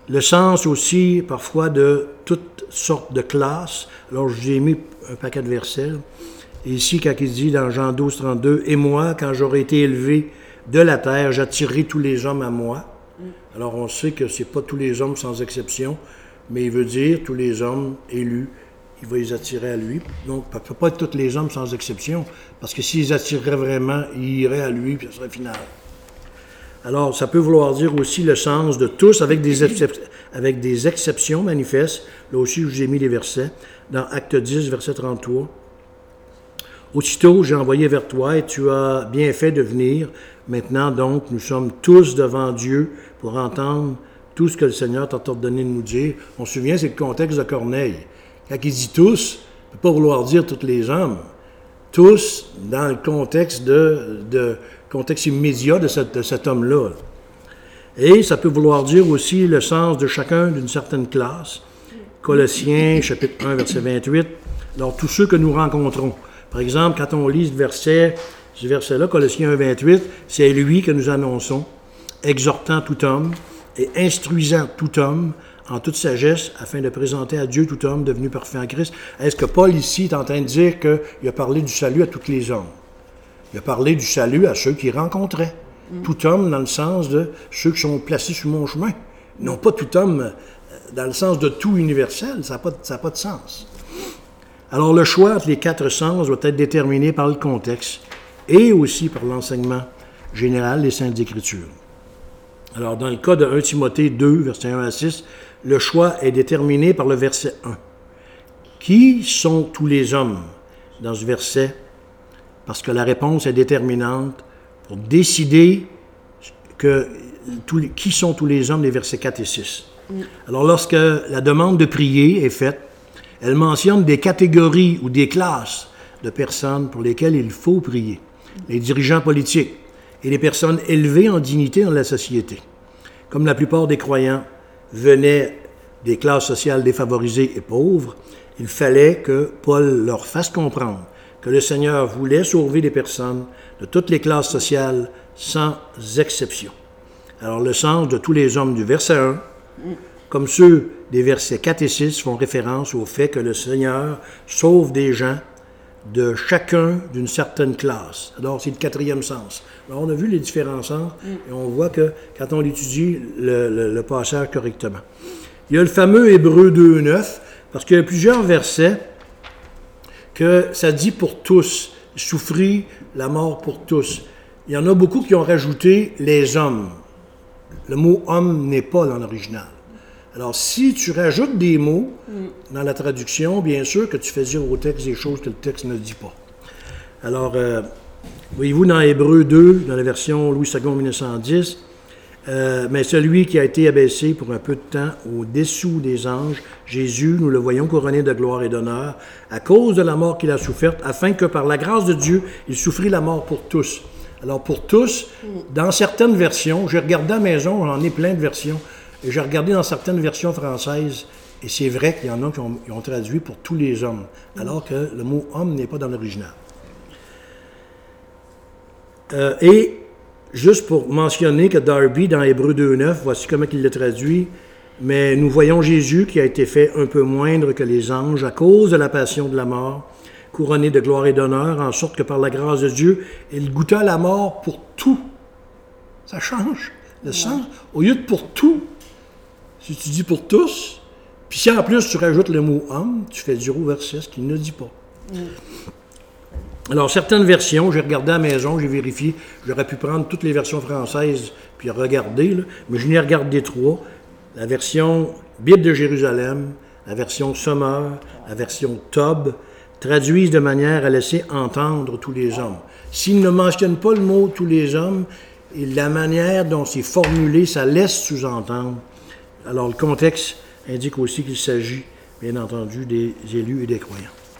Le sens aussi, parfois, de toutes sortes de classes. Alors, je vous ai mis un paquet de versets. Et ici, quand il dit dans Jean 12, 32, « Et moi, quand j'aurai été élevé de la terre, j'attirerai tous les hommes à moi. » Alors, on sait que ce n'est pas tous les hommes sans exception, mais il veut dire tous les hommes élus, il va les attirer à lui. Donc, ça ne peut pas être tous les hommes sans exception, parce que s'ils attireraient vraiment, ils iraient à lui, puis ça serait final. Alors, ça peut vouloir dire aussi le sens de tous, avec des exceptions manifestes. Là aussi, je vous ai mis les versets. Dans Acte 10, verset 33. « Aussitôt, j'ai envoyé vers toi, et tu as bien fait de venir. Maintenant, donc, nous sommes tous devant Dieu pour entendre tout ce que le Seigneur t'a ordonné de nous dire. » On se souvient, c'est le contexte de Corneille. Quand il dit « tous », il ne peut pas vouloir dire « tous les hommes ». Tous, dans le contexte contexte immédiat de cet homme-là. Et ça peut vouloir dire aussi le sens de chacun d'une certaine classe. Colossiens, chapitre 1, verset 28. Alors, tous ceux que nous rencontrons. Par exemple, quand on lit ce verset-là, Colossiens 1, 28, c'est lui que nous annonçons, exhortant tout homme et instruisant tout homme en toute sagesse, afin de présenter à Dieu tout homme devenu parfait en Christ. Est-ce que Paul, ici, est en train de dire qu'il a parlé du salut à tous les hommes? Il a parlé du salut à ceux qu'il rencontrait. Tout homme dans le sens de ceux qui sont placés sur mon chemin. Non pas tout homme dans le sens de tout universel, ça n'a pas de sens. Alors le choix entre les quatre sens doit être déterminé par le contexte et aussi par l'enseignement général des Saintes Écritures. Alors dans le cas de 1 Timothée 2, versets 1 à 6, le choix est déterminé par le verset 1. Qui sont tous les hommes dans ce verset? Parce que la réponse est déterminante pour décider qui sont tous les hommes des versets 4 et 6. Alors, lorsque la demande de prier est faite, elle mentionne des catégories ou des classes de personnes pour lesquelles il faut prier. Les dirigeants politiques et les personnes élevées en dignité dans la société. Comme la plupart des croyants venaient des classes sociales défavorisées et pauvres, il fallait que Paul leur fasse comprendre que le Seigneur voulait sauver des personnes de toutes les classes sociales sans exception. Alors le sens de tous les hommes du verset 1, comme ceux des versets 4 et 6, font référence au fait que le Seigneur sauve des gens de chacun d'une certaine classe. Alors c'est le quatrième sens. Alors on a vu les différents sens et on voit que quand on étudie le passage correctement. Il y a le fameux Hébreux 2.9, parce qu'il y a plusieurs versets que ça dit pour tous, souffrir la mort pour tous. Il y en a beaucoup qui ont rajouté les hommes. Le mot homme n'est pas dans l'original. Alors, si tu rajoutes des mots dans la traduction, bien sûr que tu fais dire au texte des choses que le texte ne dit pas. Alors, voyez-vous, dans Hébreux 2, dans la version Louis II 1910, mais celui qui a été abaissé pour un peu de temps au-dessous des anges, Jésus, nous le voyons couronné de gloire et d'honneur, à cause de la mort qu'il a soufferte, afin que par la grâce de Dieu, il souffrit la mort pour tous. Alors pour tous, dans certaines versions, j'ai regardé à la maison, j'en ai plein de versions, et j'ai regardé dans certaines versions françaises, et c'est vrai qu'il y en a qui ont traduit pour tous les hommes, alors que le mot homme n'est pas dans l'original. Et juste pour mentionner que Darby, dans Hébreux 2.9, voici comment il le traduit, mais nous voyons Jésus qui a été fait un peu moindre que les anges à cause de la passion de la mort, couronné de gloire et d'honneur, en sorte que par la grâce de Dieu, il goûta la mort pour tout. Ça change le sens. Au lieu de pour tout, si tu dis pour tous, puis si en plus tu rajoutes le mot homme, tu fais dire au verset ce qu'il ne dit pas. Alors, certaines versions, j'ai regardé à la maison, j'ai vérifié, j'aurais pu prendre toutes les versions françaises puis regarder, là, mais je n'ai regardé trois. La version Bible de Jérusalem, la version Sommer, la version Tob, traduisent de manière à laisser entendre tous les hommes. S'ils ne mentionnent pas le mot « tous les hommes », et la manière dont c'est formulé, ça laisse sous-entendre. Alors, le contexte indique aussi qu'il s'agit, bien entendu, des élus et des croyants.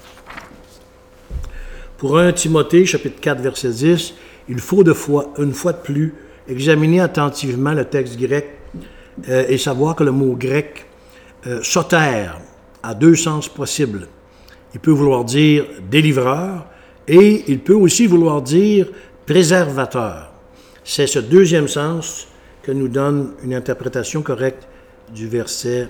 Pour 1 Timothée, chapitre 4, verset 10, il faut une fois de plus examiner attentivement le texte grec et savoir que le mot grec « soter » a deux sens possibles. Il peut vouloir dire « délivreur » et il peut aussi vouloir dire « préservateur ». C'est ce deuxième sens que nous donne une interprétation correcte du verset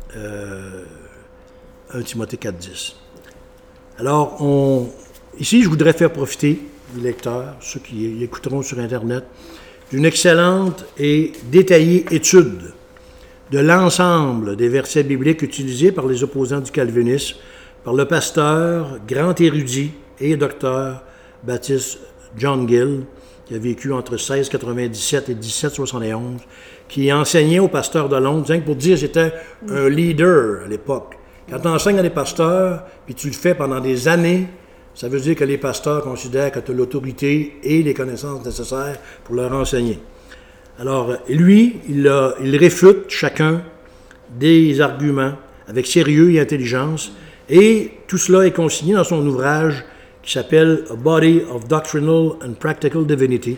1 Timothée 4,10. Alors, ici, je voudrais faire profiter les lecteurs, ceux qui écouteront sur Internet, d'une excellente et détaillée étude de l'ensemble des versets bibliques utilisés par les opposants du calvinisme, par le pasteur, grand érudit et docteur baptiste John Gill, qui a vécu entre 1697 et 1771, qui enseignait aux pasteurs de Londres, pour dire que c'était un leader à l'époque. Quand tu enseignes à des pasteurs, puis tu le fais pendant des années, ça veut dire que les pasteurs considèrent que tu as l'autorité et les connaissances nécessaires pour leur enseigner. Alors, lui, il réfute chacun des arguments avec sérieux et intelligence, et tout cela est consigné dans son ouvrage qui s'appelle A Body of Doctrinal and Practical Divinity,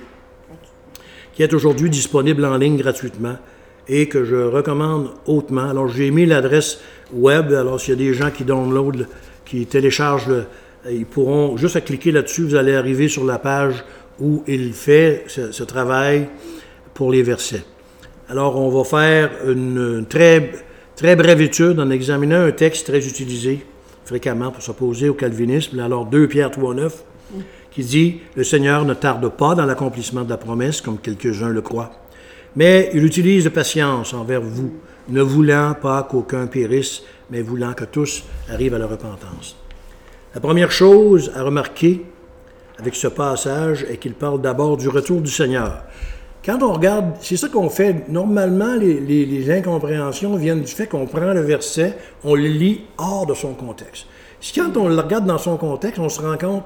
qui est aujourd'hui disponible en ligne gratuitement et que je recommande hautement. Alors, j'ai mis l'adresse web, alors s'il y a des gens qui downloadent, qui téléchargent, ils pourront, juste à cliquer là-dessus, vous allez arriver sur la page où il fait ce travail pour les versets. Alors, on va faire une très, très brève étude en examinant un texte très utilisé fréquemment pour s'opposer au calvinisme. Alors, 2 Pierre 3,9, qui dit « Le Seigneur ne tarde pas dans l'accomplissement de la promesse, comme quelques-uns le croient, mais il utilise de patience envers vous, ne voulant pas qu'aucun périsse, mais voulant que tous arrivent à la repentance. » La première chose à remarquer avec ce passage est qu'il parle d'abord du retour du Seigneur. Quand on regarde, c'est ça qu'on fait, normalement, les incompréhensions viennent du fait qu'on prend le verset, on le lit hors de son contexte. Quand on le regarde dans son contexte, on se rend compte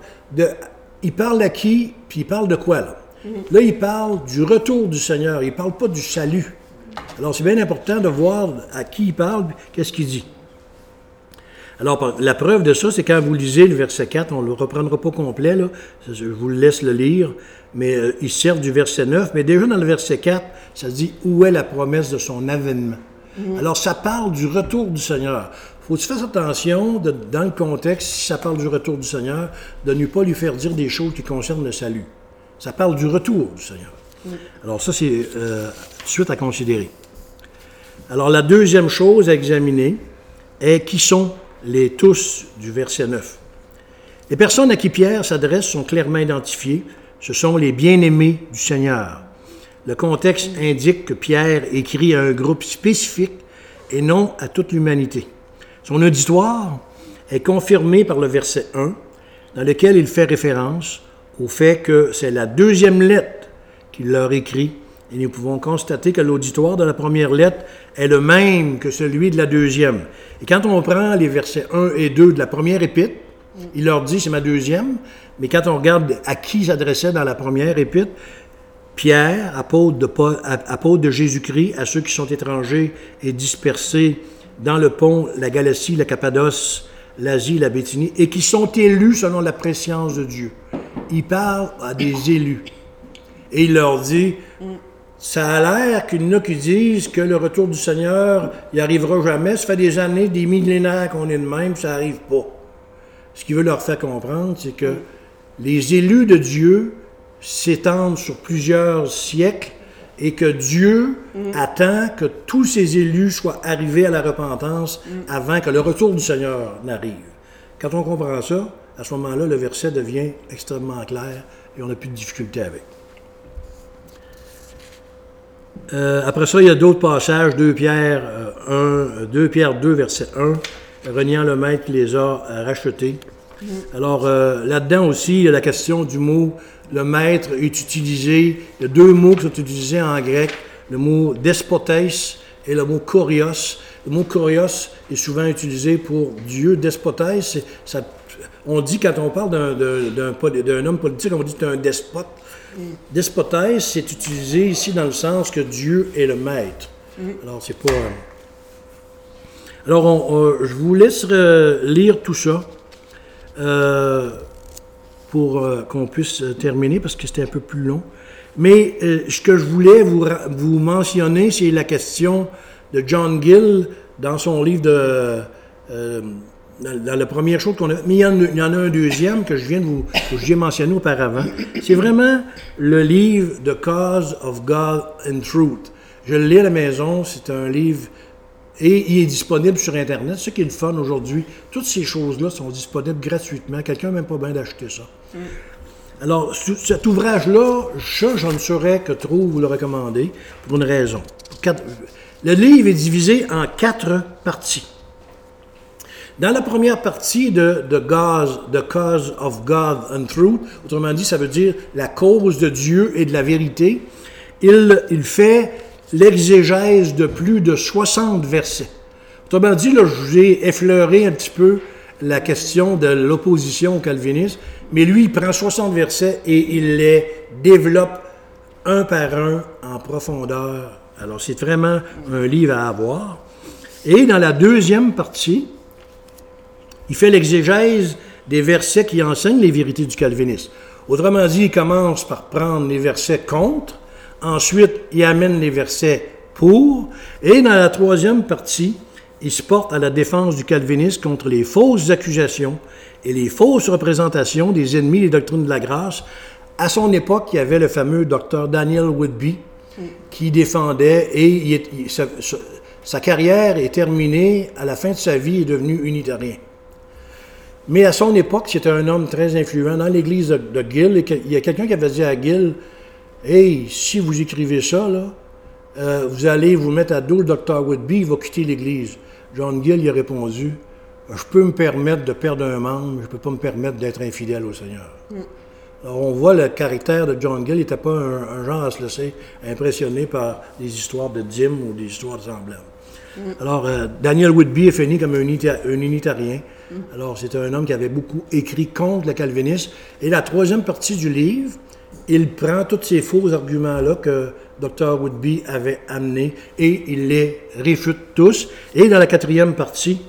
il parle à qui, puis il parle de quoi, là? Là, il parle du retour du Seigneur, il ne parle pas du salut. Alors, c'est bien important de voir à qui il parle, qu'est-ce qu'il dit. Alors, la preuve de ça, c'est quand vous lisez le verset 4, on ne le reprendra pas complet, là, je vous laisse le lire, mais il sert du verset 9, mais déjà dans le verset 4, ça dit « Où est la promesse de son avènement? » Alors, ça parle du retour du Seigneur. Il faut que tu fasses attention, dans le contexte, si ça parle du retour du Seigneur, de ne pas lui faire dire des choses qui concernent le salut. Ça parle du retour du Seigneur. Alors, ça, c'est tout de suite à considérer. Alors, la deuxième chose à examiner est qui sont les tous du verset 9. Les personnes à qui Pierre s'adresse sont clairement identifiées. Ce sont les bien-aimés du Seigneur. Le contexte indique que Pierre écrit à un groupe spécifique et non à toute l'humanité. Son auditoire est confirmé par le verset 1, dans lequel il fait référence au fait que c'est la deuxième lettre qu'il leur écrit, et nous pouvons constater que l'auditoire de la première lettre est le même que celui de la deuxième. Et quand on prend les versets 1 et 2 de la première épître, il leur dit « c'est ma deuxième », mais quand on regarde à qui il s'adressait dans la première épître, Pierre, apôtre de Jésus-Christ, à ceux qui sont étrangers et dispersés dans le Pont, la Galatie, la Cappadoce, l'Asie, la Bithynie, et qui sont élus selon la prescience de Dieu. Il parle à des élus. Et il leur dit, ça a l'air qu'il y en a qui disent que le retour du Seigneur, il n'arrivera jamais. Ça fait des années, des millénaires qu'on est de même, ça n'arrive pas. Ce qu'il veut leur faire comprendre, c'est que les élus de Dieu s'étendent sur plusieurs siècles et que Dieu attend que tous ces élus soient arrivés à la repentance avant que le retour du Seigneur n'arrive. Quand on comprend ça, à ce moment-là, le verset devient extrêmement clair et on n'a plus de difficulté avec. Après ça, il y a d'autres passages, 2 Pierre 2, verset 1, reniant le maître qui les a rachetés. Alors, là-dedans aussi, il y a la question du mot, le maître est utilisé, il y a 2 mots qui sont utilisés en grec, le mot despotes et le mot kurios. Le mot kurios est souvent utilisé pour Dieu. Despotes, on dit quand on parle d'un homme politique, on dit que c'est un despote. Despotes, c'est utilisé ici dans le sens que Dieu est le maître. Alors, c'est pas... Alors, je vous laisse lire tout ça pour qu'on puisse terminer, parce que c'était un peu plus long. Mais ce que je voulais vous mentionner, c'est la question de John Gill dans son livre dans la première chose qu'on a. Mais il y en a un deuxième que j'ai mentionné auparavant. C'est vraiment le livre The Cause of God and Truth. Je le lis à la maison, c'est un livre Et il est disponible sur Internet. Ce qui est le fun aujourd'hui, toutes ces choses-là sont disponibles gratuitement. Quelqu'un n'a même pas besoin d'acheter ça. Alors, cet ouvrage-là, je ne saurais que trop vous le recommander pour une raison. Le livre est divisé en 4 parties. Dans la première partie de The Cause of God and Truth, autrement dit, ça veut dire la cause de Dieu et de la vérité, il fait l'exégèse de plus de 60 versets. Autrement dit, là, je vous ai effleuré un petit peu la question de l'opposition au calvinisme, mais lui, il prend 60 versets et il les développe un par un en profondeur. Alors, c'est vraiment un livre à avoir. Et dans la deuxième partie, il fait l'exégèse des versets qui enseignent les vérités du calvinisme. Autrement dit, il commence par prendre les versets contre, ensuite, il amène les versets pour, et dans la troisième partie, il se porte à la défense du calvinisme contre les fausses accusations et les fausses représentations des ennemis des doctrines de la grâce. À son époque, il y avait le fameux docteur Daniel Whitby qui défendait, et sa carrière est terminée, à la fin de sa vie, il est devenu unitarien. Mais à son époque, c'était un homme très influent dans l'église de Gill, et il y a quelqu'un qui avait dit à Gill, « Hey, si vous écrivez ça, là, vous allez vous mettre à dos le docteur Whitby, il va quitter l'église. » John Gill, il a répondu, « Je peux me permettre de perdre un membre, mais je ne peux pas me permettre d'être infidèle au Seigneur. » Alors, on voit le caractère de John Gill, il n'était pas un genre à se laisser impressionner par des histoires de dîmes ou des histoires semblables. Alors, Daniel Whitby est fini comme un unitarien. Alors, c'est un homme qui avait beaucoup écrit contre le calvinisme. Et la troisième partie du livre, il prend tous ces faux arguments-là que Dr. Whitby avait amenés et il les réfute tous. Et dans la quatrième partie,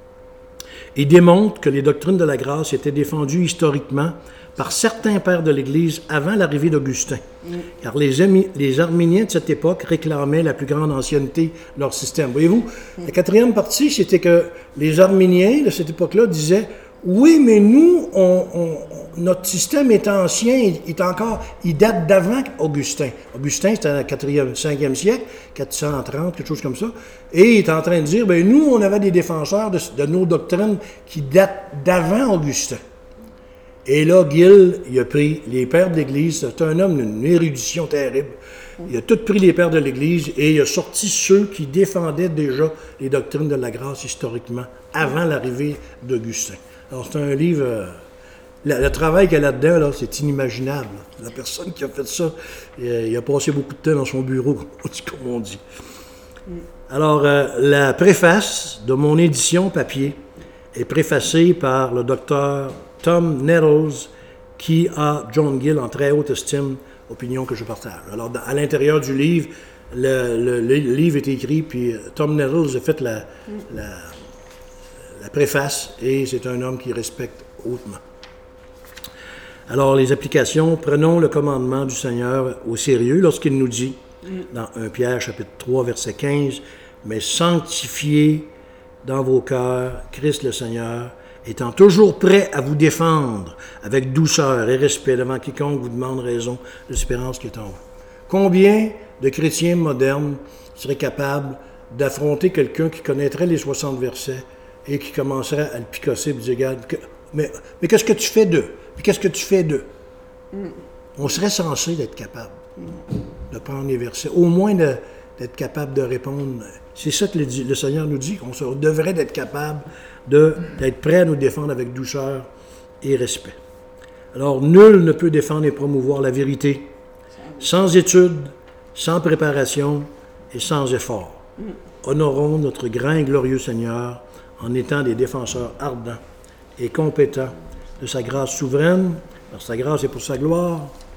il démontre que les doctrines de la grâce étaient défendues historiquement par certains pères de l'Église avant l'arrivée d'Augustin. Car les Arméniens de cette époque réclamaient la plus grande ancienneté de leur système. Voyez-vous, la quatrième partie, c'était que les Arméniens de cette époque-là disaient « Oui, mais nous, notre système est ancien, il date d'avant Augustin. » Augustin, c'était dans le 5e siècle, 430, quelque chose comme ça. Et il est en train de dire « Bien, nous, on avait des défenseurs de nos doctrines qui datent d'avant Augustin. » Et là, Gill, il a pris les pères de l'Église, c'est un homme d'une érudition terrible. Il a tout pris les pères de l'Église et il a sorti ceux qui défendaient déjà les doctrines de la grâce historiquement, avant l'arrivée d'Augustin. Alors, c'est un livre... le travail qu'il y a là-dedans, là, c'est inimaginable. La personne qui a fait ça, il a passé beaucoup de temps dans son bureau, comme on dit. Alors, la préface de mon édition papier est préfacée par le docteur Tom Nettles, qui a John Gill en très haute estime, opinion que je partage. Alors, à l'intérieur du livre, le livre est écrit, puis Tom Nettles a fait la préface, et c'est un homme qui respecte hautement. Alors, les applications, prenons le commandement du Seigneur au sérieux lorsqu'il nous dit, dans 1 Pierre, chapitre 3, verset 15, « Mais sanctifiez dans vos cœurs Christ le Seigneur, étant toujours prêt à vous défendre avec douceur et respect devant quiconque vous demande raison de l'espérance qui est en vous. » Combien de chrétiens modernes seraient capables d'affronter quelqu'un qui connaîtrait les 60 versets et qui commencerait à le picasser et dire, regarde, mais qu'est-ce que tu fais d'eux? Puis qu'est-ce que tu fais d'eux? On serait censé d'être capable de prendre les versets, au moins d'être capable de répondre. C'est ça que le Seigneur nous dit, qu'on devrait être capable d'être prêt à nous défendre avec douceur et respect. Alors, nul ne peut défendre et promouvoir la vérité sans étude, sans préparation et sans effort. Honorons notre grand et glorieux Seigneur en étant des défenseurs ardents et compétents de sa grâce souveraine, par sa grâce et pour sa gloire.